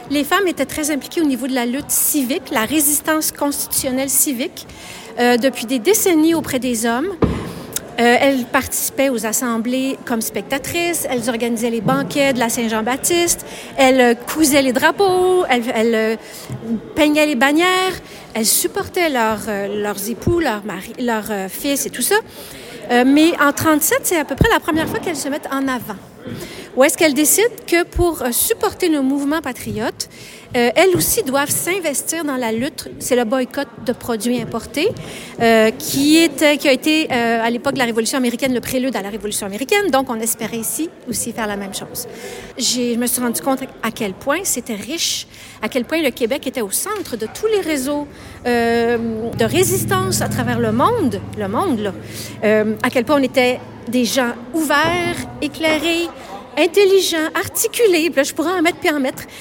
les femmes étaient très impliquées au niveau de la lutte civique, la résistance constitutionnelle civique, depuis des décennies auprès des hommes. Elles participaient aux assemblées comme spectatrices, elles organisaient les banquets de la Saint-Jean-Baptiste, elles cousaient les drapeaux, elles peignaient les bannières, elles supportaient leurs époux, leurs fils et tout ça. Mais en 1937, c'est à peu près la première fois qu'elles se mettent en avant. Où est-ce qu'elles décident que pour supporter le mouvement patriote, elles aussi doivent s'investir dans la lutte. C'est le boycott de produits importés qui a été, à l'époque de la Révolution américaine, le prélude à la Révolution américaine. Donc, on espérait ici aussi faire la même chose. Je me suis rendu compte à quel point c'était riche, à quel point le Québec était au centre de tous les réseaux de résistance à travers le monde là. À quel point on était des gens ouverts, éclairés, intelligents, articulés. Puis là, je pourrais en mettre puis en mettre.